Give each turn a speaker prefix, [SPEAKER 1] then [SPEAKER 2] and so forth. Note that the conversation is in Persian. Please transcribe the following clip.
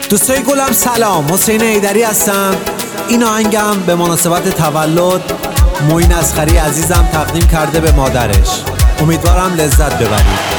[SPEAKER 1] دوستای گلم سلام، حسین ایدری هستم. این آهنگم به مناسبت تولد معین اصغری عزیزم تقدیم کرده به مادرش. امیدوارم لذت ببرید.